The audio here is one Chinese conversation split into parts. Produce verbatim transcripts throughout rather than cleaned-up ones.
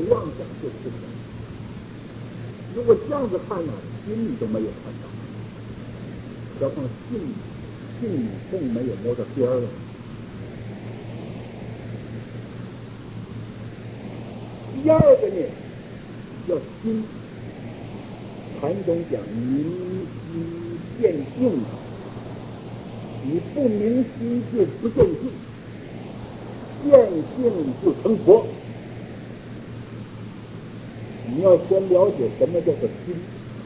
妄想就不行。如果这样子看呢，心里都没有看到，何况性性更没有摸到边儿了。第二个呢，叫心。禅宗讲明心见性，你不明心就不见性，见性就成佛。你要先了解什么叫做心，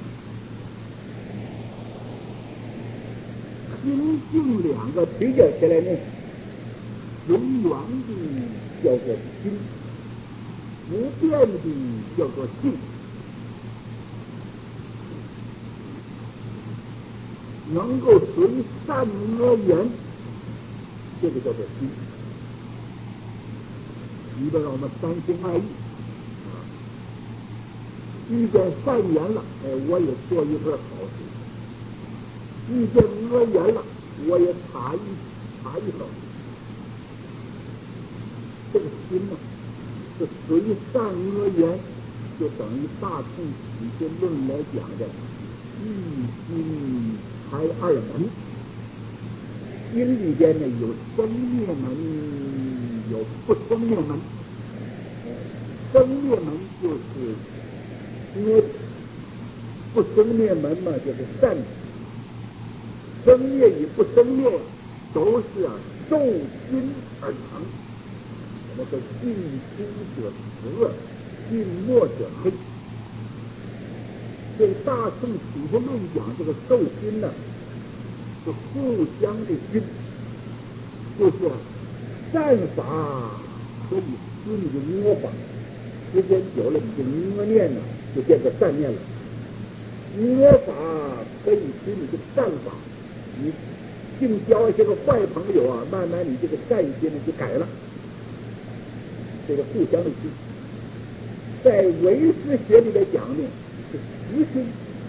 心性两个比较起来呢，随缘的叫做心，不变的叫做性。能够随善恶缘，这个叫做心。你比如我们三心二意，遇见善缘了，哎，我也做一份好事；遇见恶缘了，我也查一查一手。这个心呢，是随善恶缘，就等于大乘起心论来讲的一心开二门，心里边呢有生灭门，有不生灭门。生灭门就是恶，不生灭门嘛就是善。生灭与不生灭都是啊受心而成。我们说近朱者赤，近墨者黑。对大乘起心论讲这个受心呢，是互相的心，就是善法可以使你的恶法，时间久了，你的恶念呢就变成善念了；恶法可以使你的善法，你净交一些个坏朋友啊，慢慢你这个善心呢就改了。这个互相的心，在唯识学里来讲呢，是实心，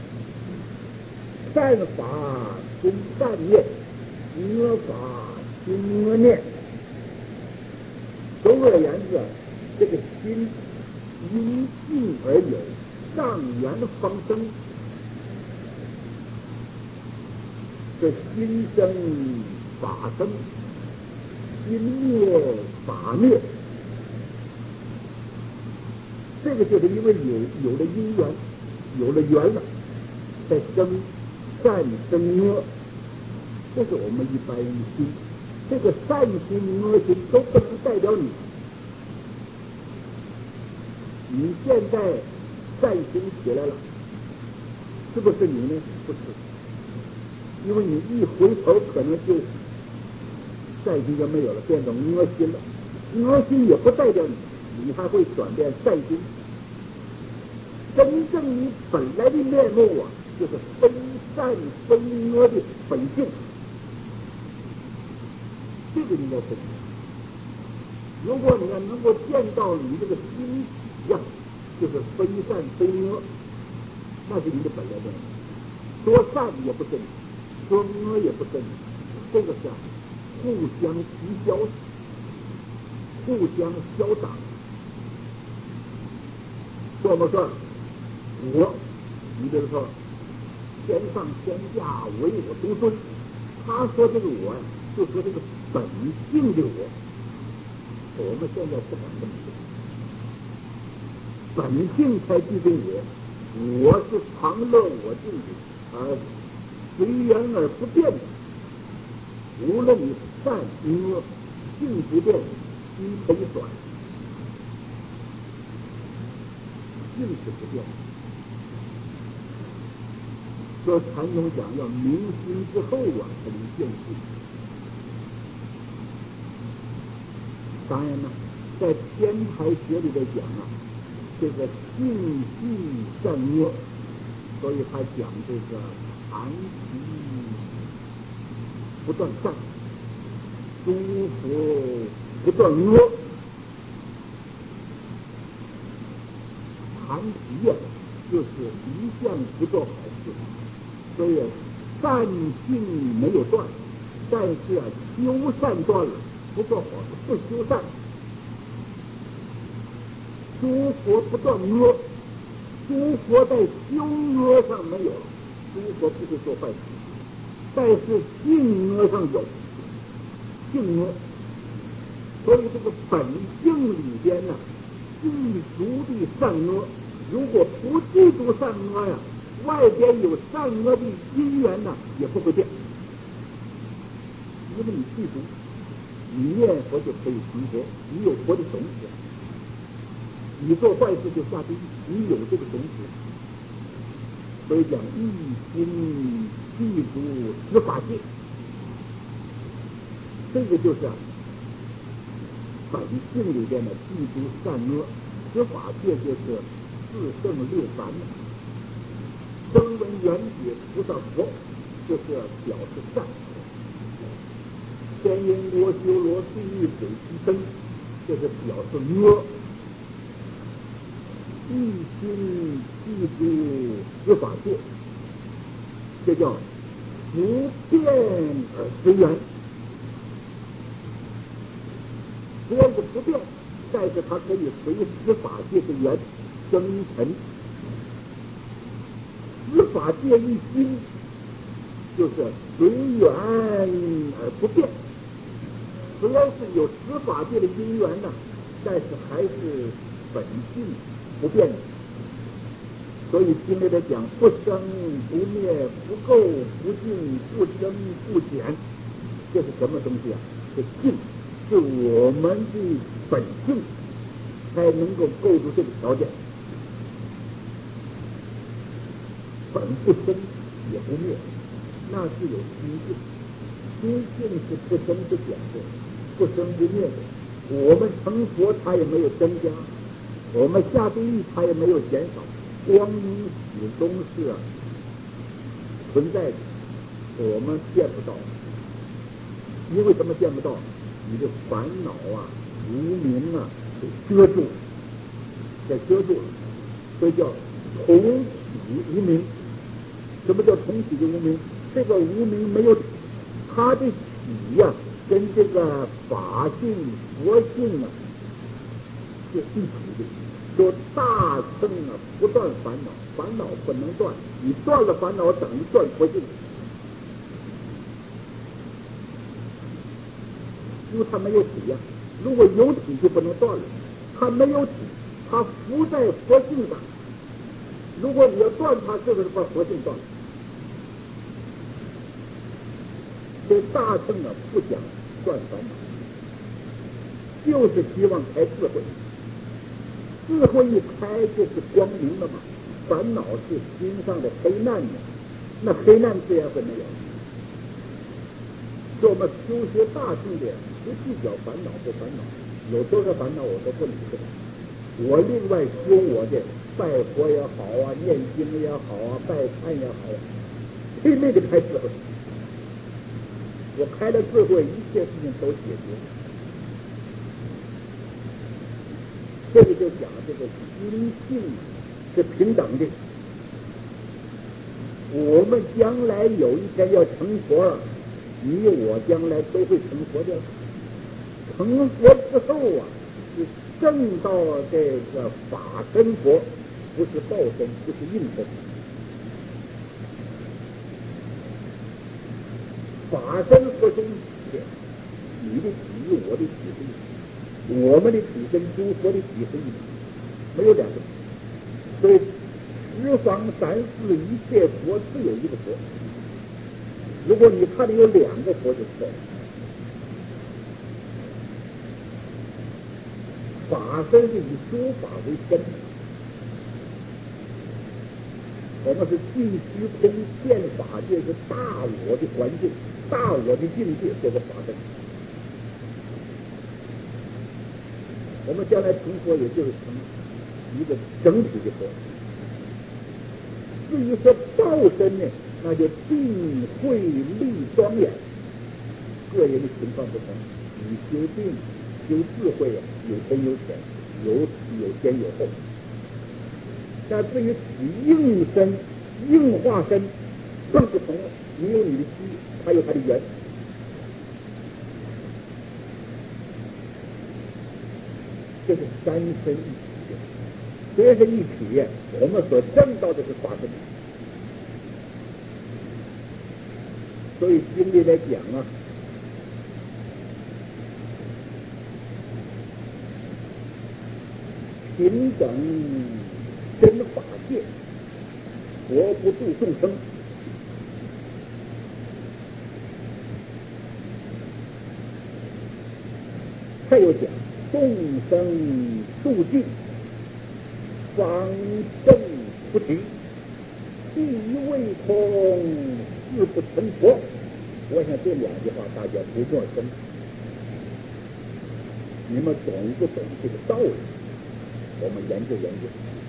善法生善念，恶法生恶念。总而言之，这个心因性而有，上缘方生。这心生法生，心灭法灭。这个就是因为有有了因缘，有了缘了，再生善生恶，这是我们一般人的心。这个善心恶心都不能代表你。你现在善心起来了，是不是你呢？不是，因为你一回头可能就善心就没有了，变成恶心了。恶心也不代表你，你还会转变善心。真正你本来的面目啊，就是非善非恶的本性。这个应该是，如果你要能够见到你这个心体呀，就是非善非恶，那是你的本来面目。说善也不是你，说恶也不是你，这个是互相抵消，互相消长。说我说我，你比如说天上天下唯我独尊，他说这个我呀，就说这个本性的我。我们现在不敢这么说，本性才具备我，我是常乐我净的，而随缘而不变的。无论你善恶，性不变，心可以转，性是不变的。所以禅宗讲要明心之后啊，才能见性。当然呢，在天台学里来讲啊，这个性性善恶，所以他讲这个禅习不断善，诸佛不断恶。禅习呀，就是一向不做好事，所以善性没有断，但是啊，修善断了，不做好事，不修善。 诸佛不断恶，诸佛在修恶上没有，诸佛不会做坏事，但是净恶上有净恶，所以这个本性里边呢，具足的善恶，如果不记住善恶呀，外边有善恶的因缘呢，也不会变，因为你记住，你念佛就可以成佛，你有佛的种子，你做坏事就下地狱，你有这个种子，所以讲一心记住十法界，这个就是啊，本性里边的记住善恶，十法界就是四圣六凡，声闻缘觉菩萨佛就是表示善，天音罗修罗地狱鬼畜生就是表示恶，一心记住十法界，这叫不变而随缘。虽然是不变，但是它可以随十法界的缘生成。十法界一心就是随缘而不变。虽然是有十法界的因缘呢，但是还是本性不变的。所以经里头讲不生不灭不垢不净不增不减，这是什么东西啊？是净，是我们的本性才能够构筑这个条件。本不生也不灭，那是有心性，心性是不生不减的，不生不灭的。我们成佛它也没有增加，我们下地狱它也没有减少，光明始终是、啊、存在的，我们见不到。因为什么见不到？你的烦恼啊无明啊给遮住了，给遮住了，所以叫同体无明。什么叫同体的无明？这个无明没有体，它的体呀、啊、跟这个法性佛性啊是一体的。说大乘啊不断烦恼，烦恼不能断，你断了烦恼等于断佛性，因为它没有体呀、啊。如果有体就不能断了，它没有体，它浮在佛性上。如果你要断它，是不是把佛性断了？所以大乘啊不讲断烦恼，就是希望开智慧，智慧一开就是光明了嘛。烦恼是心上的黑暗嘛，那黑暗自然会没有。所以我们修学大乘的不计较烦恼不烦恼，有多少烦恼我都不理会，我另外修我的拜佛也好啊，念经也好啊，拜忏也好啊，拼命的开智慧。我开了智慧，一切事情都解决。这个就讲这个心性是平等的。我们将来有一天要成佛了，你我将来都会成佛的。成佛之后啊，是证到这个法身佛，不是报身，不是应身。法身佛身一体，你的体我的体是一体，我们的体跟诸佛的体是一体，没有两个体。所以十方三世一切佛只有一个佛，如果你看里有两个佛就错了。法身是以诸法为根，我们是尽虚空见法界，是大我的环境，大我的境界，这个法身。我们将来成佛，也就是成一个整体的佛。至于说报身呢，那就定慧力庄严，个人的情况不同。你修定、修智慧啊，有深有浅，有有先有后。那至于起应身、应化身，更不同了。你有你的机，他有他的缘。这是三身一体。 虽是一体，我们所证到的是法身。所以经里来讲啊，平等真法界，佛不度众生。还有讲众生度尽，方正不提，地未空，誓不成佛。我想这两句话大家不陌生，你们懂不懂这个道理？我们研究研究。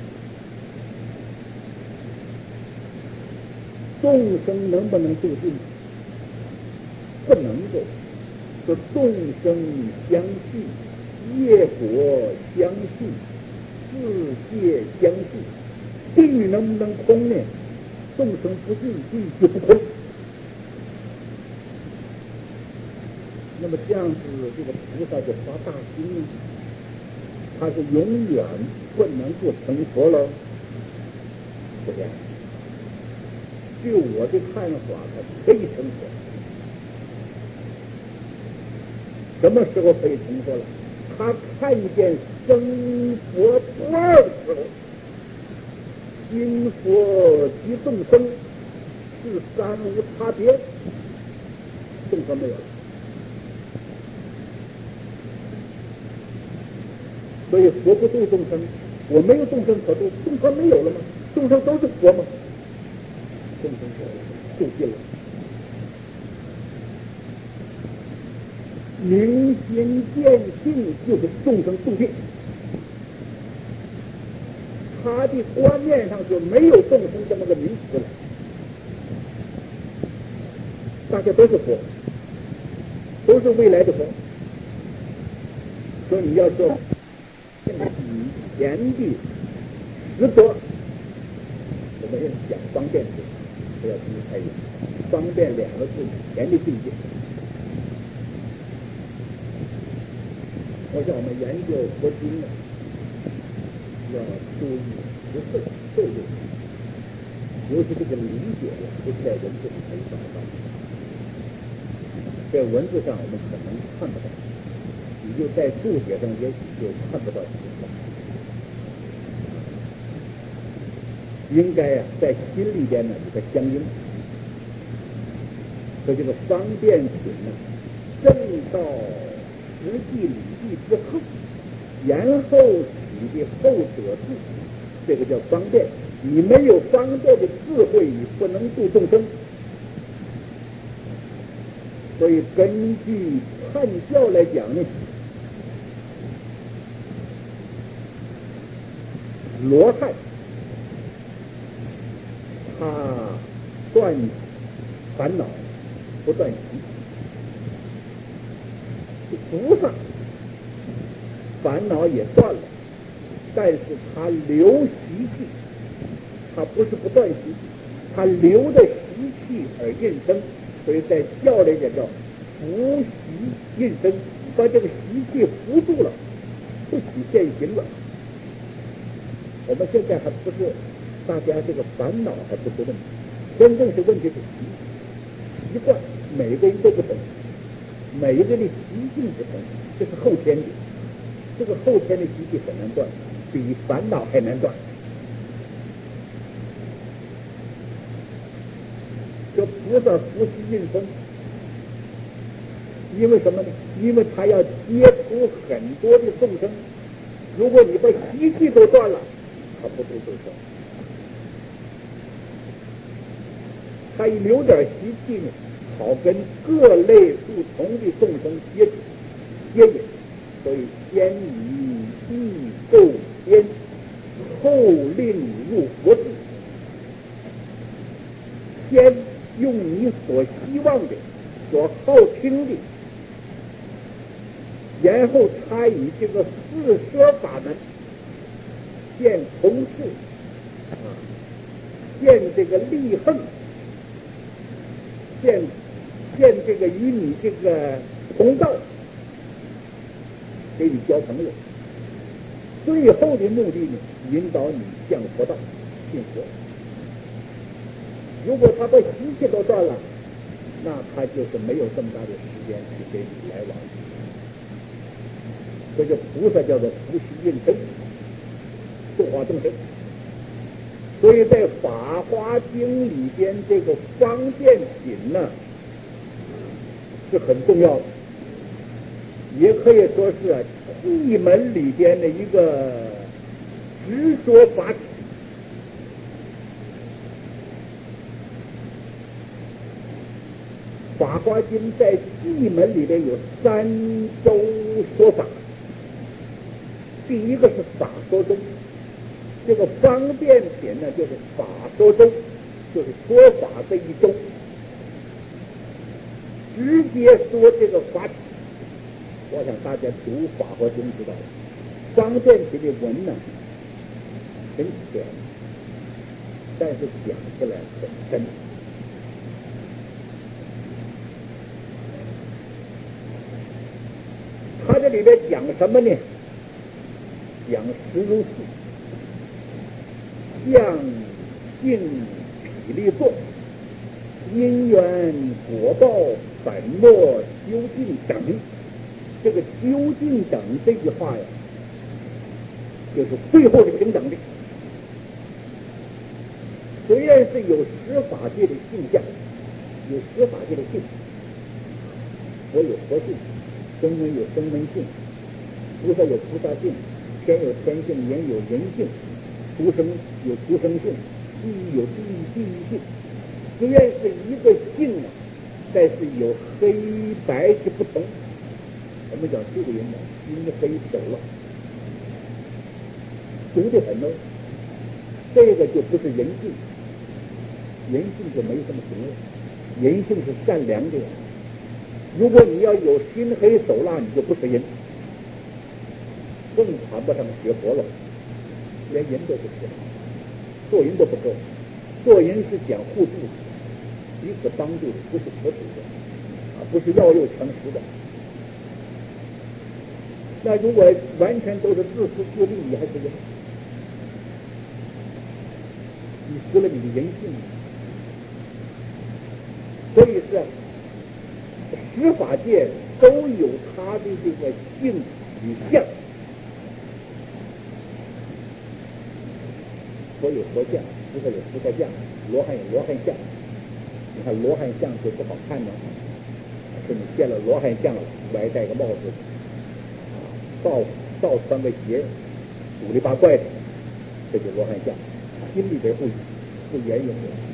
众生能不能度尽？不能够。说众生相续，业果相续，世界相续，地能不能空呢？众生不尽，地就不空。那么这样子，这个菩萨就发大心呢，他是永远不能够成佛了。不这样，就我的看法，他可以成佛。什么时候可以成佛了？他看见生佛不二的时候，因佛及众生是三无差别，众生没有了。所以佛不度众生，我没有众生可度，众生没有了吗？众生都是佛吗？众生度尽了。明心见性就是众生度尽，他的观念上就没有众生这么个名词了，大家都是佛，都是未来的佛。所以你要说以前的实德，我们讲方便字，不要听得太远，方便两个字以前的境界。我想我们研究佛经呢，要注意不是受用，尤其这个理解了，不是在文字上可以找到，在文字上我们可能看不到，你就在注解上也许就看不到。应该啊，在心里边呢，有个相应。所以这个方便品呢，正到实际理地之后，然后取的后者智，这个叫方便。你没有方便的智慧，你不能度众生。所以根据汉教来讲呢，罗汉他断烦恼不断习，菩萨烦恼也断了，但是他留习气，他不是不断习气，他留的习气而印生，所以在教里讲叫伏习印生，把这个习气扶住了，不许现行了。我们现在还不是大家这个烦恼还不是问题，真正是问题是习习惯，每个人都不同，每一个人的习性不同，这是后天的，这个后天的习气很难断，比烦恼还难断。这菩萨伏习印生，因为什么呢？因为他要接触很多的众生，如果你把习气都断了，他不度众生。他一留点习气呢，好跟各类不同的众生接触接引，所以先以意构天，后令入佛智。先用你所希望的、所好听的，然后他以这个四摄法门现同事啊，现这个利恨，现现这个与你这个同道，给你交朋友。 最后的目的呢，引导你向佛道信佛。如果他把习气都断了，那他就是没有这么大的时间去跟你来往。这个菩萨叫做伏羲应身，度化众生。所以在《法华经》里边，这个方便品呢是很重要的，也可以说是啊一门里边的一个执着法体。《法华经》在一门里边有三周说法，第一个是法说周，这个方便品呢就是法说周，就是说法这一周，直接说这个法体。我想大家读《法华经》知道了，方便品的文呢很浅，但是讲起来很深。他这里边讲什么呢？讲实如是，相性体力作，因缘果报本末究竟等。这个究竟等这句话呀，就是最后的平等的。虽然是有十法界的性相，有十法界的性，佛有佛性，声闻有声闻性，菩萨有菩萨性，天有天性，人有人性，畜生有畜生性，地狱有地狱地狱性。虽然是一个性啊，但是有黑白之不同。我们讲这个人呢，心黑手了，毒的很哦。这个就不是人性，人性就没什么毒，人性是善良的。如果你要有心黑手辣，你就不是人，更谈不上学佛了，连人都不是，做人都不够。做人是讲互助的，彼此帮助的，不是扶持的，啊，不是要肉强食的。那如果完全都是自私自利，你还是人？你失了你的人性。所以是十法界都有它的这个性与相。佛有佛相，菩萨有菩萨相，罗汉有罗汉相。你看罗汉相就不好看呢，是你见了罗汉相了，歪戴个帽子，倒倒穿个鞋，五里八怪的，这就罗汉相。心里边不不言语的，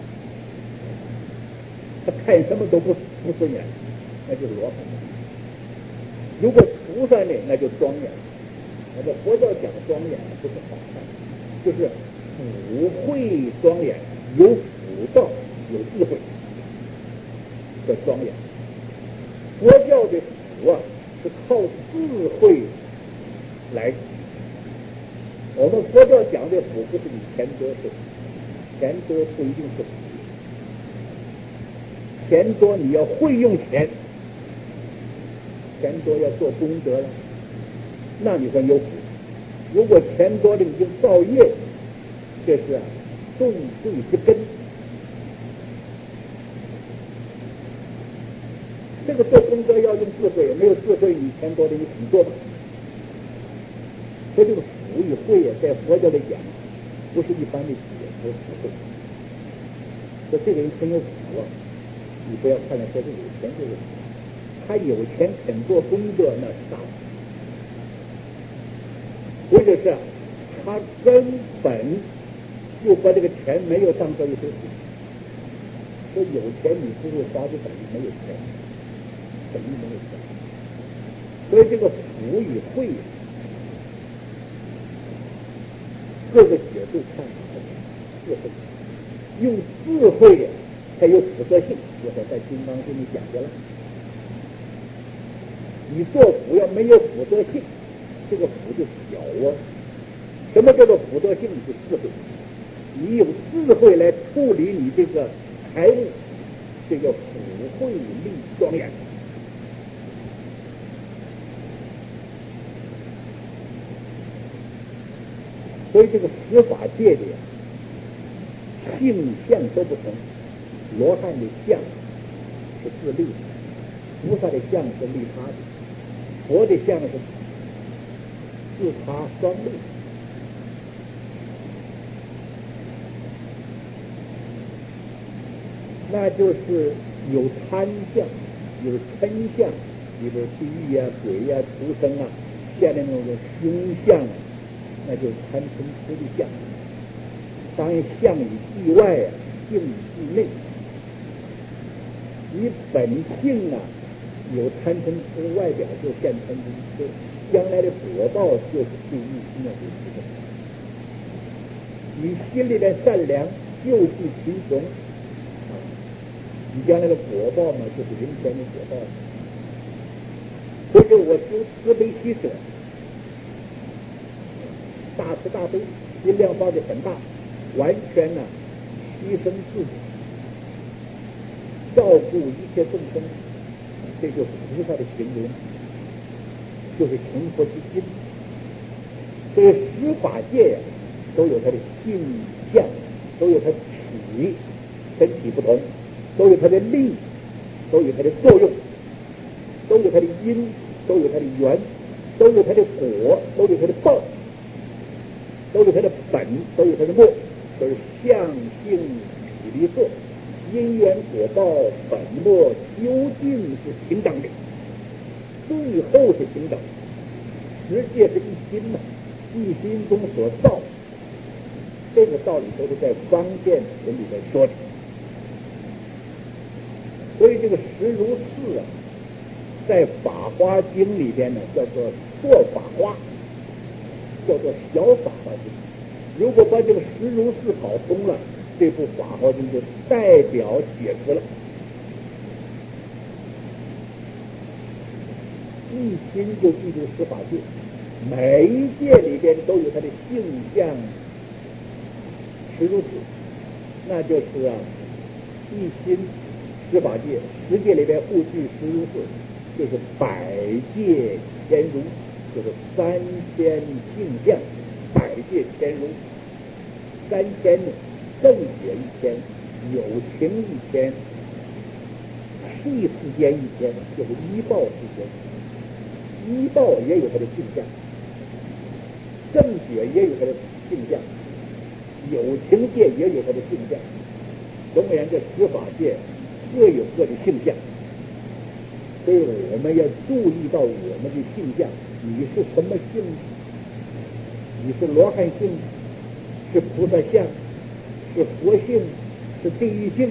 他看什么都不不顺眼，那就是罗汉。如果菩萨呢，那就庄严。那么佛教讲庄严不是好看，就是福慧庄严，有福报，有智慧，这庄严。佛教的福啊，是靠智慧来。我们佛教讲的福不是你钱多是福，钱多不一定是福，钱多你要会用钱，钱多要做功德了，那你会有福。如果钱多了已经造业，这是啊种罪之根。这个做功德要用智慧，没有智慧你钱多了你怎么做吧？所以这个福与慧啊，在佛教里讲，不是一般的解说智慧。说这个人很有福啊，你不要看来说是有钱就是福，他有钱肯做功德那是大福，或者是他根本就把这个钱没有当做一回事。说有钱你不会花，就等于没有钱，等于没有钱。所以这个福与慧各个角度看法智慧，用智慧才有普色性。我说在《金刚经》里讲过了，你做福要没有普色性，这个福就小啊。什么叫做普色性？是智慧。你有智慧来处理你这个财物，这叫普慧力庄严。 所以这个十法界的呀，性相都不同。罗汉的相是自利的，菩萨的相是利他的，佛的相是自他双利。那就是有贪相，有嗔相，比如地狱呀、鬼呀、畜生啊，现在那种凶相啊，那就是贪嗔痴的相。当然相以地外啊，性以地内。你本性啊有贪嗔痴，外表就现贪嗔痴，将来的果报就是地狱那些畜生。你心里的善良，救济贫穷。你将来的果报呢，就是人间的果报。所以说我修慈悲喜舍，大慈大悲，心量放的很大，完全呢牺牲自己，照顾一切众生，这就是菩萨的行为，就是成佛之心。所以十法界呀，都有它的性相，都有它的体，身体不同。都有它的力，都有它的作用，都有它的因，都有它的缘，都有它的果，都有它的报，都有它的本，都有它的末，都是相性体力色，因缘果报本末究竟是平等的，最后是平等。十界是一心嘛，一心中所造，这个道理都是在方便品里面说的。所以这个十如是啊，在《法华经》里边呢，叫做错法华，叫做小法华经。如果把这个十如是搞通了，这部《法华经》就代表解释了。一心就记住十法界，每一界里边都有它的性相十如是，那就是啊，一心。十法界，十界里边互具十如是，就是百界千如，就是三千性相，百界千如。三千呢，正觉一千，有情一千，气世间一千，就是依报世间。依报也有它的性相，正觉也有它的性相，有情界也有它的性相。总而言之，十法界各有各的性相，所以我们要注意到我们的性相。你是什么性？你是罗汉性，是菩萨相，是佛性，是地狱性。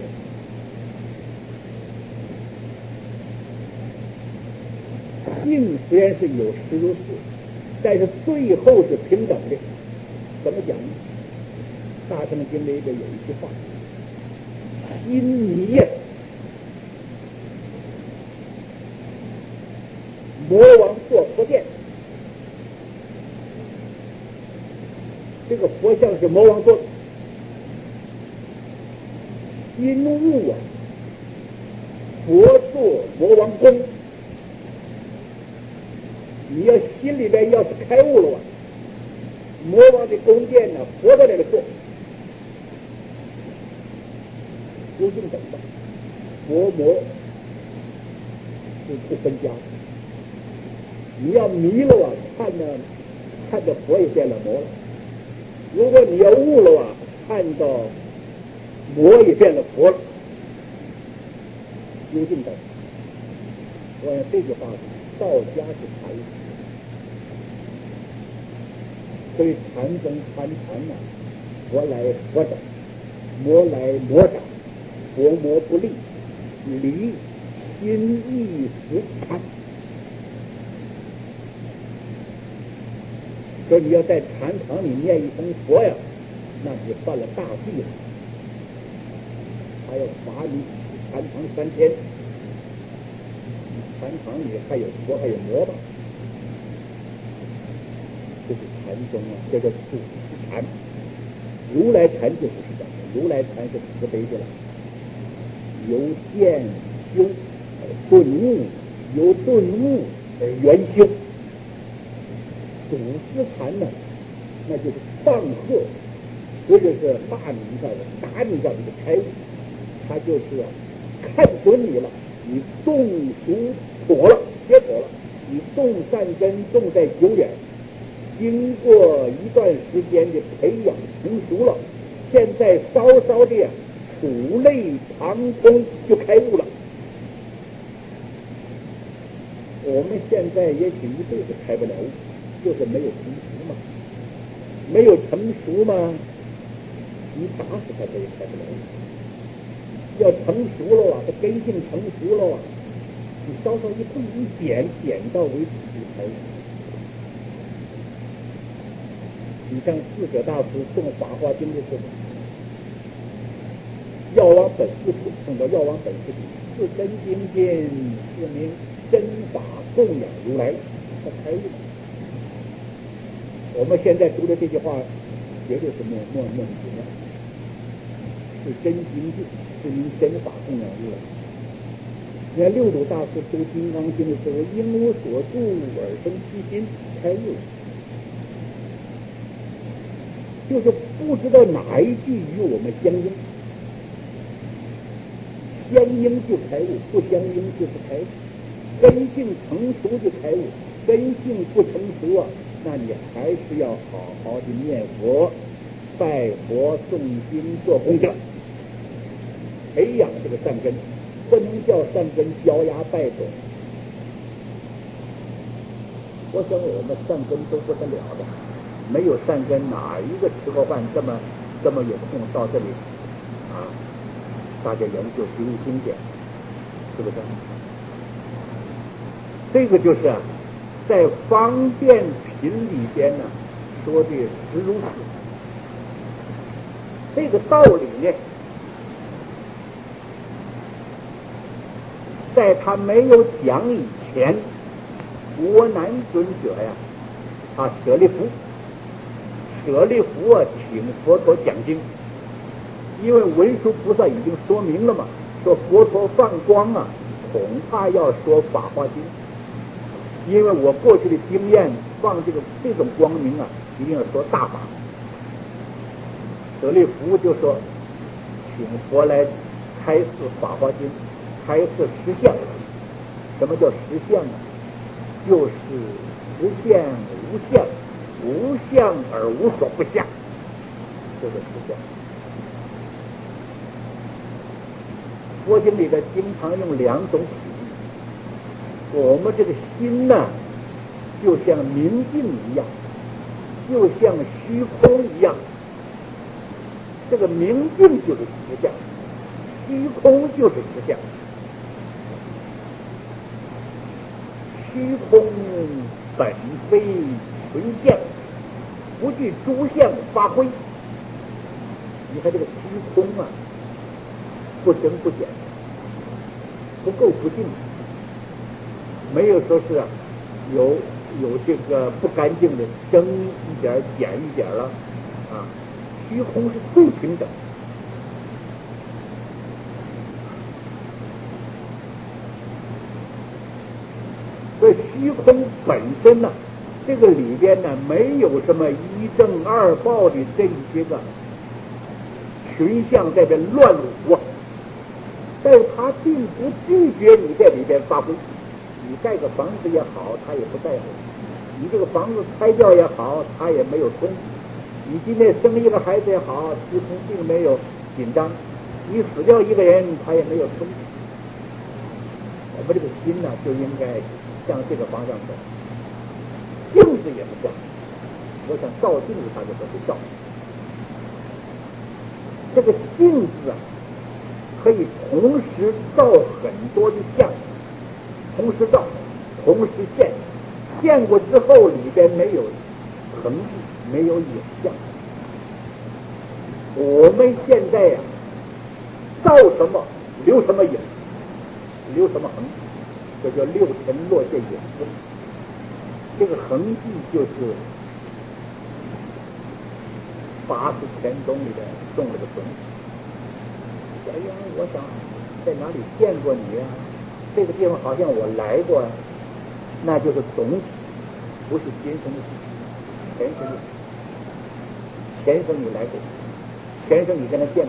性虽然是有十如是，但是最后是平等的。怎么讲呢？大乘经里边有一句话：心迷呀，魔王做佛殿。这个佛像是魔王做的。心悟啊，佛做魔王宫。你要心里边要是开悟了啊，魔王的宫殿呢，佛在那里做。究竟怎么办？佛魔是不分家。你要迷了啊，看到看到佛也变了魔了；如果你要悟了啊，看到魔也变了佛了。究竟怎么？我想这句话道家是禅，所以禅宗参禅呢，佛来佛掌，魔来魔掌，佛魔不利，离心意识禅。说你要在禅堂里念一声佛呀，那你犯了大忌了，还要罚你禅堂三天。禅堂里还有佛还有魔吧？这是禅宗啊，这个是禅。如来禅就不是这样的，如来禅是慈悲的了，由见修顿悟，由顿悟而圆修。祖师禅呢， 那就是放鹤，或者是骂你一下子、打你一下子的开悟，他就是啊，看准你了，你种熟妥了，结果了，你种善根种在久远，经过一段时间的培养成熟了，现在稍稍的触类旁通就开悟了。我们现在也许一辈子开不了悟，就是没有成熟嘛，没有成熟嘛，你打死他他也开不了悟。要成熟了啊，他根性成熟了啊，你稍稍一碰一点，点到为止就开悟。你像智者大师诵《法华经》的时候，药王本师土碰到药王本师土，是真精进，是名真法供养如来，他开悟。我们现在读的这句话，绝对是莫莫莫名其妙，是真精进，是名真法供养如来。你看六祖大师读《金刚经》的时候，因无所住而生其心，开悟。就是不知道哪一句与我们相应，相应就开悟，不相应就不开悟。根性成熟就开悟，根性不成熟啊，那你还是要好好的念佛、拜佛、诵经、做功德，培养这个善根，不能叫善根焦芽败种。我想我们善根都不得了的。没有善根，哪一个吃过饭这么这么有空到这里啊？大家研究学习经典，是不是？这个就是啊，在方便品里边呢说的实如是。这个道理呢，在他没有讲以前，国南尊者呀，他舍利弗。舍利弗啊，请佛陀讲经，因为文殊菩萨已经说明了嘛，说佛陀放光啊，恐怕要说法华经，因为我过去的经验，放这个这种光明啊，一定要说大法。舍利弗就说，请佛来开示法华经，开示实相。什么叫实相呢？就是实相无相。无相而无所不相，这个实相。佛经里边经常用两种比喻，我们这个心呢，就像明镜一样，就像虚空一样。这个明镜就是实相，虚空就是实相。虚空本非纯相，不具诸相发挥。你看这个虚空啊，不增不减，不垢不净，没有说是啊有有这个不干净的增一点减一点了啊，虚空是最平等。所以虚空本身呢、啊，这个里边呢没有什么一正二报的这些个群相在这乱舞啊，但是他并不拒绝你在里边发挥。你盖个房子也好，他也不在乎；你这个房子拆掉也好，他也没有冲突；你今天生一个孩子也好，似乎并没有紧张；你死掉一个人，他也没有冲突。我们这个心呢，就应该向这个方向走。镜子也不像，我想照镜子，他就说是照。这个镜子啊，可以同时照很多的相，同时照，同时现，现过之后里边没有痕迹，没有影像。我们现在呀、啊，照什么留什么影，留什么痕迹，这叫六尘落见影子。这个痕迹就是八十田中里边种了个种子。哎呀，我想在哪里见过你呀、啊？这个地方好像我来过，那就是种子，不是今生的事，前生的事。 前生你来过，前生你跟他见过，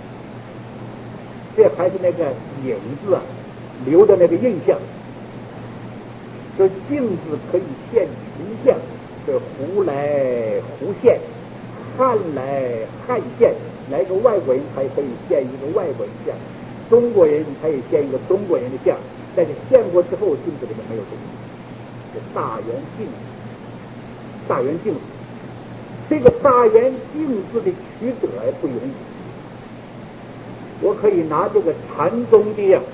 这还是那个影子啊，留的那个印象。这镜子可以现形象，这湖来湖现，汉来汉现，来个外国人才可以现一个外国人像，中国人才以现一个中国人的像，但是现过之后镜子里面没有东西。这大圆镜子，大圆镜子，这个大圆镜子的取得不容易。我可以拿这个禅宗的呀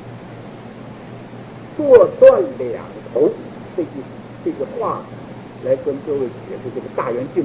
做断两头这句这句话来跟各位解释这个大圆镜